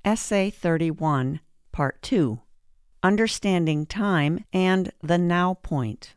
Essay 31, Part 2, Understanding Time and the Now Point.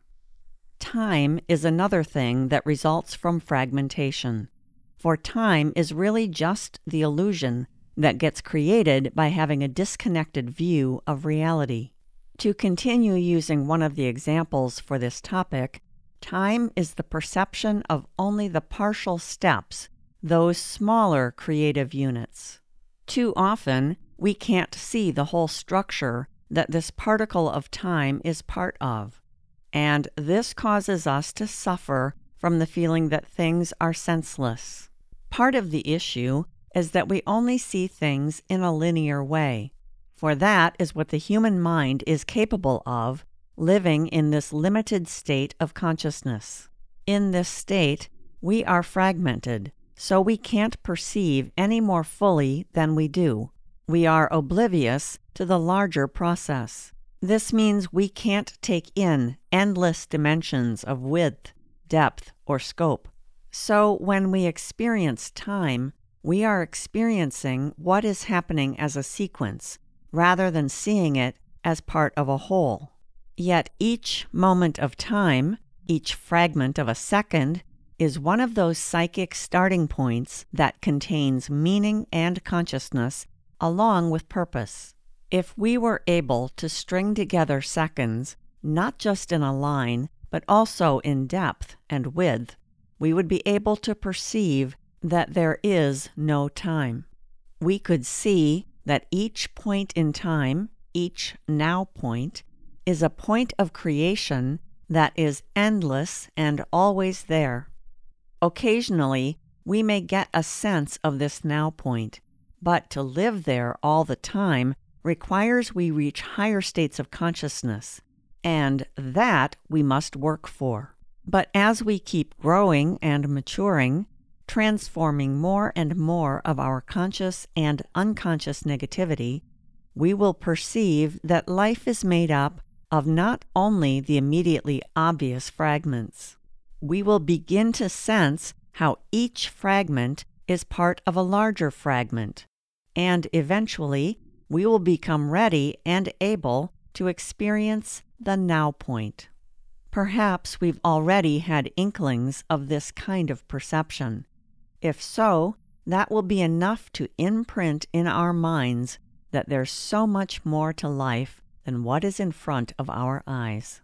Time is another thing that results from fragmentation, for time is really just the illusion that gets created by having a disconnected view of reality. To continue using one of the examples for this topic, time is the perception of only the partial steps, those smaller creative units. Too often, we can't see the whole structure that this particle of time is part of, and this causes us to suffer from the feeling that things are senseless. Part of the issue is that we only see things in a linear way, for that is what the human mind is capable of, living in this limited state of consciousness. In this state, we are fragmented, so we can't perceive any more fully than we do. We are oblivious to the larger process. This means we can't take in endless dimensions of width, depth, or scope. So when we experience time, we are experiencing what is happening as a sequence, rather than seeing it as part of a whole. Yet each moment of time, each fragment of a second, is one of those psychic starting points that contains meaning and consciousness along with purpose. If we were able to string together seconds, not just in a line, but also in depth and width, we would be able to perceive that there is no time. We could see that each point in time, each now point, is a point of creation that is endless and always there. Occasionally, we may get a sense of this now point, but to live there all the time requires we reach higher states of consciousness, and that we must work for. But as we keep growing and maturing, transforming more and more of our conscious and unconscious negativity, we will perceive that life is made up of not only the immediately obvious fragments. We will begin to sense how each fragment is part of a larger fragment, and eventually we will become ready and able to experience the now point. Perhaps we've already had inklings of this kind of perception. If so, that will be enough to imprint in our minds that there's so much more to life than what is in front of our eyes.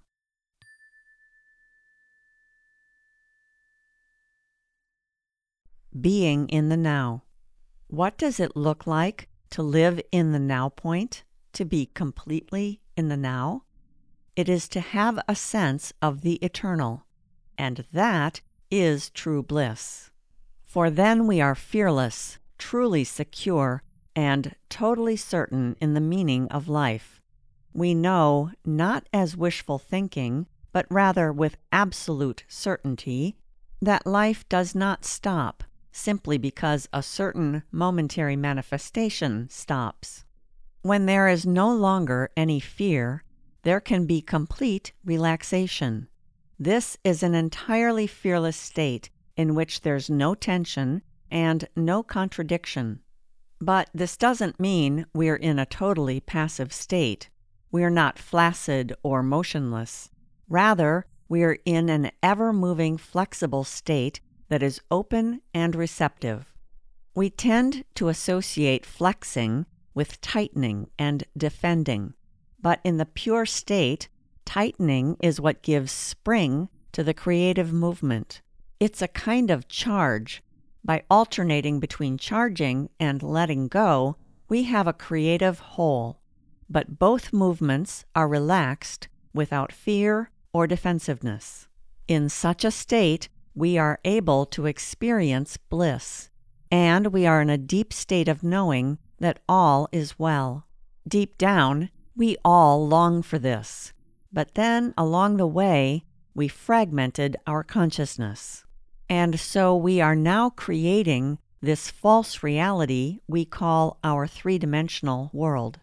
Being in the now. What does it look like to live in the now point, to be completely in the now? It is to have a sense of the eternal, and that is true bliss. For then we are fearless, truly secure, and totally certain in the meaning of life. We know, not as wishful thinking, but rather with absolute certainty, that life does not stop simply because a certain momentary manifestation stops. When there is no longer any fear, there can be complete relaxation. This is an entirely fearless state in which there's no tension and no contradiction. But this doesn't mean we're in a totally passive state. We're not flaccid or motionless. Rather, we're in an ever-moving, flexible state that is open and receptive. We tend to associate flexing with tightening and defending, but in the pure state, tightening is what gives spring to the creative movement. It's a kind of charge. By alternating between charging and letting go, we have a creative whole, but both movements are relaxed without fear or defensiveness. In such a state, we are able to experience bliss, and we are in a deep state of knowing that all is well. Deep down, we all long for this, but then along the way, we fragmented our consciousness. And so we are now creating this false reality we call our three-dimensional world.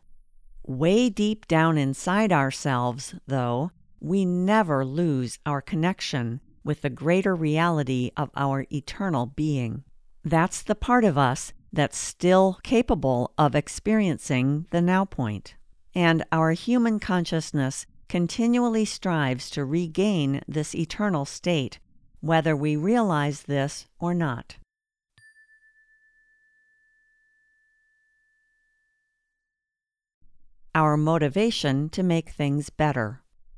Way deep down inside ourselves, though, we never lose our connection with the greater reality of our eternal being. That's the part of us that's still capable of experiencing the now point. And our human consciousness continually strives to regain this eternal state, whether we realize this or not. Our motivation to make things better.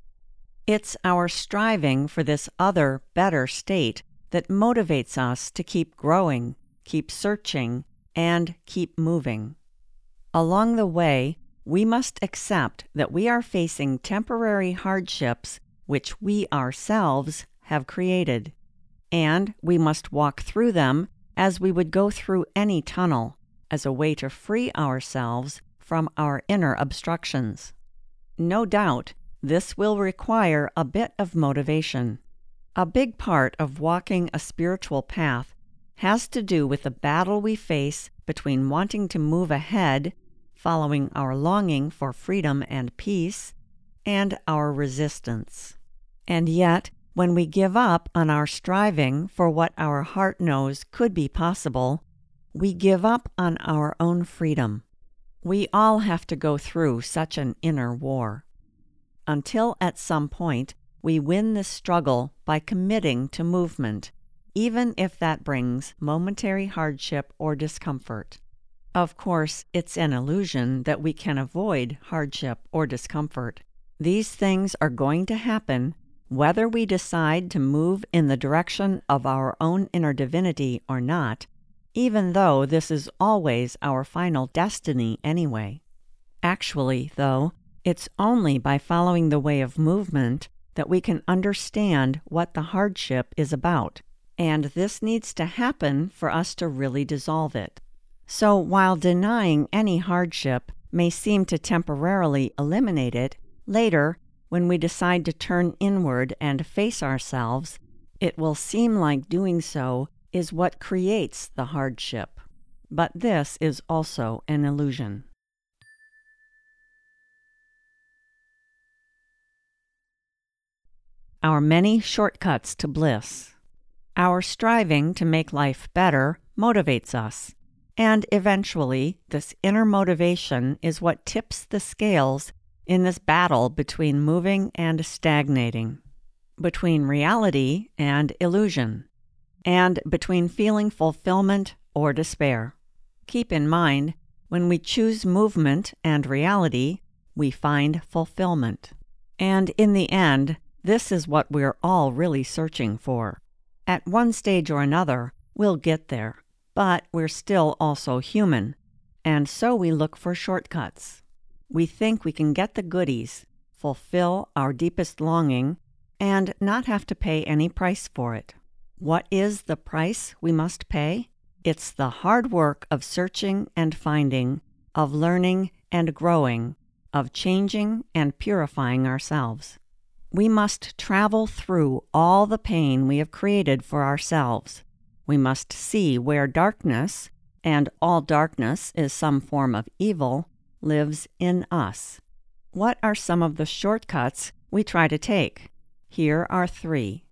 It's our striving for this other, better state that motivates us to keep growing, keep searching, and keep moving. Along the way, we must accept that we are facing temporary hardships which we ourselves have created, and we must walk through them as we would go through any tunnel, as a way to free ourselves from our inner obstructions. No doubt, this will require a bit of motivation. A big part of walking a spiritual path has to do with the battle we face between wanting to move ahead, following our longing for freedom and peace, and our resistance. And yet, when we give up on our striving for what our heart knows could be possible, we give up on our own freedom. We all have to go through such an inner war, until at some point we win this struggle by committing to movement, even if that brings momentary hardship or discomfort. Of course, it's an illusion that we can avoid hardship or discomfort. These things are going to happen whether we decide to move in the direction of our own inner divinity or not, even though this is always our final destiny anyway. Actually, though, it's only by following the way of movement that we can understand what the hardship is about, and this needs to happen for us to really dissolve it. So while denying any hardship may seem to temporarily eliminate it, later, when we decide to turn inward and face ourselves, it will seem like doing so is what creates the hardship. But this is also an illusion. Our many shortcuts to bliss. Our striving to make life better motivates us, and eventually this inner motivation is what tips the scales in this battle between moving and stagnating, between reality and illusion, and between feeling fulfillment or despair. Keep in mind, when we choose movement and reality, we find fulfillment. And in the end, this is what we're all really searching for. At one stage or another, we'll get there, but we're still also human, and so we look for shortcuts. We think we can get the goodies, fulfill our deepest longing, and not have to pay any price for it. What is the price we must pay? It's the hard work of searching and finding, of learning and growing, of changing and purifying ourselves. We must travel through all the pain we have created for ourselves. We must see where darkness, and all darkness is some form of evil, lives in us. What are some of the shortcuts we try to take? Here are 3.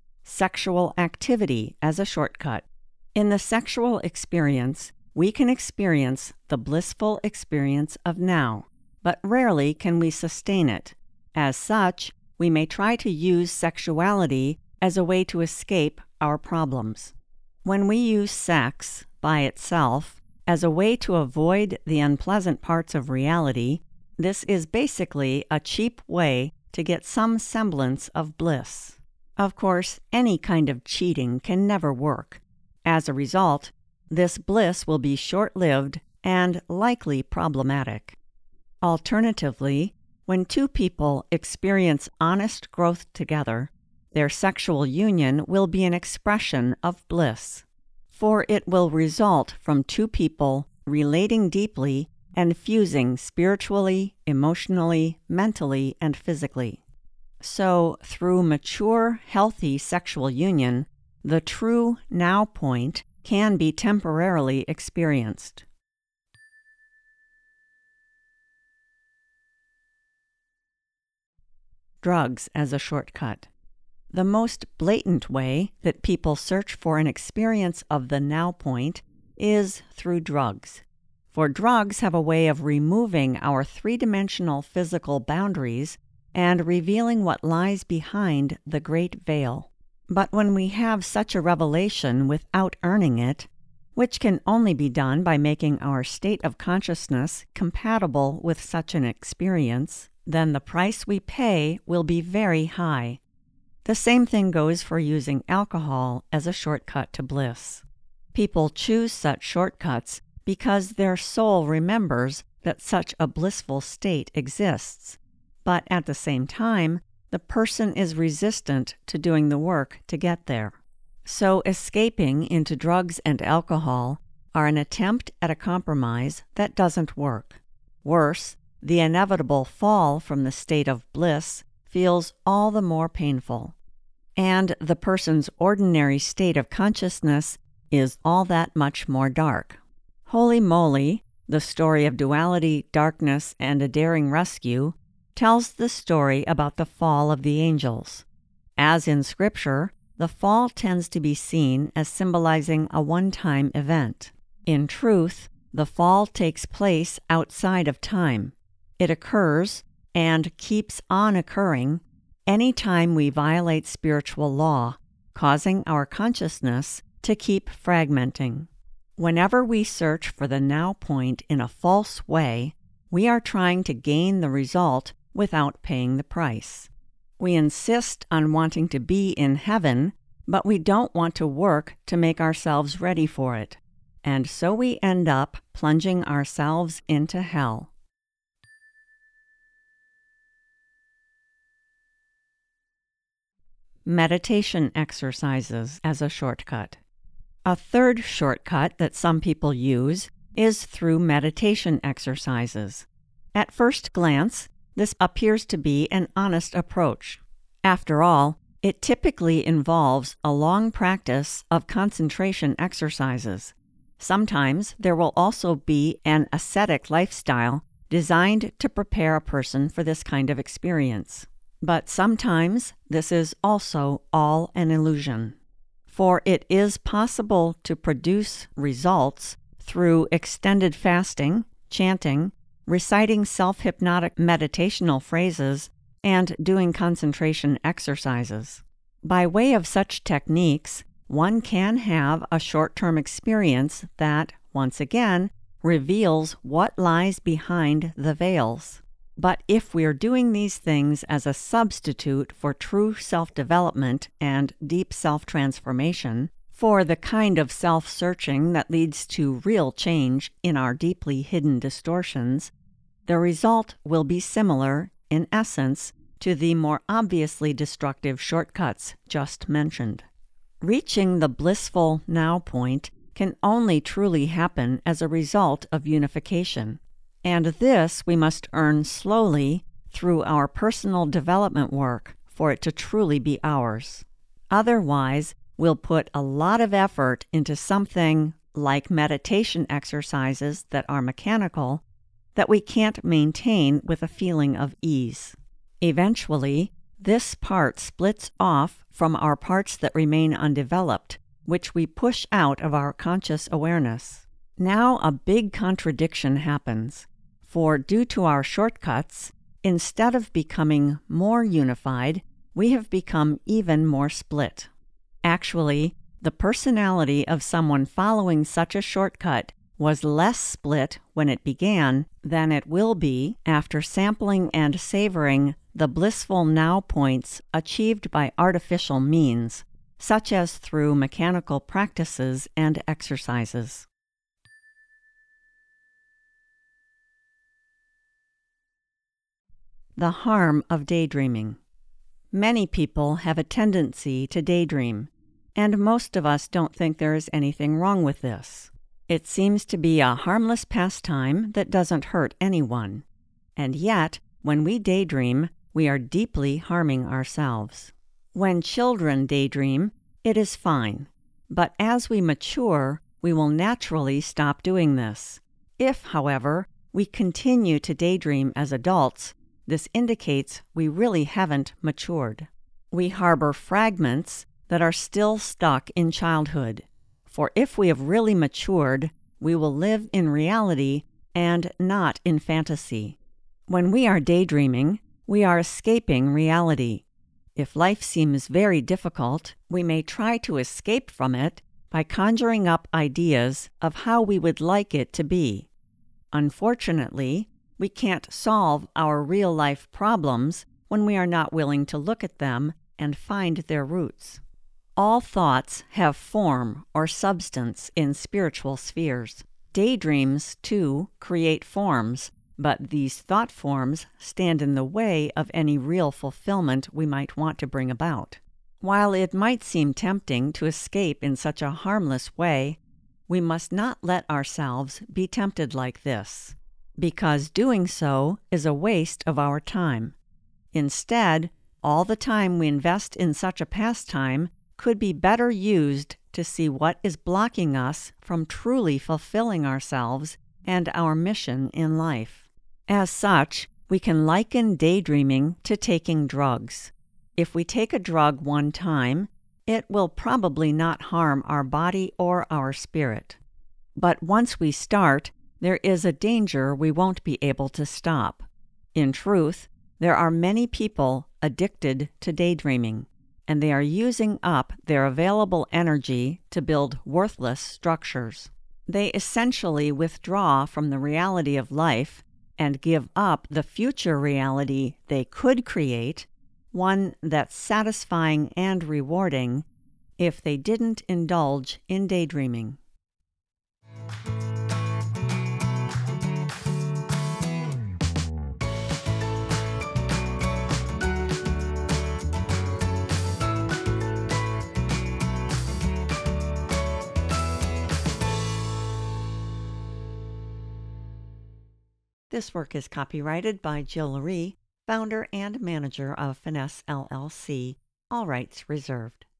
Sexual activity as a shortcut. In the sexual experience, we can experience the blissful experience of now, but rarely can we sustain it. As such, we may try to use sexuality as a way to escape our problems. When we use sex by itself as a way to avoid the unpleasant parts of reality, this is basically a cheap way to get some semblance of bliss. Of course, any kind of cheating can never work. As a result, this bliss will be short-lived and likely problematic. Alternatively, when two people experience honest growth together, their sexual union will be an expression of bliss, for it will result from two people relating deeply and fusing spiritually, emotionally, mentally, and physically. So, through mature, healthy sexual union, the true now point can be temporarily experienced. Drugs as a shortcut. The most blatant way that people search for an experience of the now point is through drugs. For drugs have a way of removing our three-dimensional physical boundaries and revealing what lies behind the great veil. But when we have such a revelation without earning it, which can only be done by making our state of consciousness compatible with such an experience, then the price we pay will be very high. The same thing goes for using alcohol as a shortcut to bliss. People choose such shortcuts because their soul remembers that such a blissful state exists, but at the same time, the person is resistant to doing the work to get there. So escaping into drugs and alcohol are an attempt at a compromise that doesn't work. Worse, the inevitable fall from the state of bliss feels all the more painful, and the person's ordinary state of consciousness is all that much more dark. Holy Moly, the story of duality, darkness, and a daring rescue, tells the story about the fall of the angels. As in Scripture, the fall tends to be seen as symbolizing a one-time event. In truth, the fall takes place outside of time. It occurs, and keeps on occurring, any time we violate spiritual law, causing our consciousness to keep fragmenting. Whenever we search for the now point in a false way, we are trying to gain the result without paying the price. We insist on wanting to be in heaven, but we don't want to work to make ourselves ready for it, and so we end up plunging ourselves into hell. Meditation exercises as a shortcut. A third shortcut that some people use is through meditation exercises. At first glance, this appears to be an honest approach. After all, it typically involves a long practice of concentration exercises. Sometimes there will also be an ascetic lifestyle designed to prepare a person for this kind of experience. But sometimes this is also all an illusion. For it is possible to produce results through extended fasting, chanting, reciting self-hypnotic meditational phrases, and doing concentration exercises. By way of such techniques, one can have a short-term experience that, once again, reveals what lies behind the veils. But if we're doing these things as a substitute for true self-development and deep self-transformation, for the kind of self-searching that leads to real change in our deeply hidden distortions, the result will be similar, in essence, to the more obviously destructive shortcuts just mentioned. Reaching the blissful now point can only truly happen as a result of unification, and this we must earn slowly through our personal development work for it to truly be ours. Otherwise, we'll put a lot of effort into something like meditation exercises that are mechanical that we can't maintain with a feeling of ease. Eventually, this part splits off from our parts that remain undeveloped, which we push out of our conscious awareness. Now a big contradiction happens, for due to our shortcuts, instead of becoming more unified, we have become even more split. Actually, the personality of someone following such a shortcut was less split when it began than it will be after sampling and savoring the blissful now points achieved by artificial means, such as through mechanical practices and exercises. The harm of daydreaming. Many people have a tendency to daydream, and most of us don't think there is anything wrong with this. It seems to be a harmless pastime that doesn't hurt anyone. And yet, when we daydream, we are deeply harming ourselves. When children daydream, it is fine. But as we mature, we will naturally stop doing this. If, however, we continue to daydream as adults, this indicates we really haven't matured. We harbor fragments that are still stuck in childhood. For if we have really matured, we will live in reality and not in fantasy. When we are daydreaming, we are escaping reality. If life seems very difficult, we may try to escape from it by conjuring up ideas of how we would like it to be. Unfortunately, we can't solve our real-life problems when we are not willing to look at them and find their roots. All thoughts have form or substance in spiritual spheres. Daydreams, too, create forms, but these thought forms stand in the way of any real fulfillment we might want to bring about. While it might seem tempting to escape in such a harmless way, we must not let ourselves be tempted like this, because doing so is a waste of our time. Instead, all the time we invest in such a pastime could be better used to see what is blocking us from truly fulfilling ourselves and our mission in life. As such, we can liken daydreaming to taking drugs. If we take a drug one time, it will probably not harm our body or our spirit. But once we start, there is a danger we won't be able to stop. In truth, there are many people addicted to daydreaming, and they are using up their available energy to build worthless structures. They essentially withdraw from the reality of life and give up the future reality they could create, one that's satisfying and rewarding, if they didn't indulge in daydreaming. This work is copyrighted by Jill Lurie, founder and manager of Finesse LLC, all rights reserved.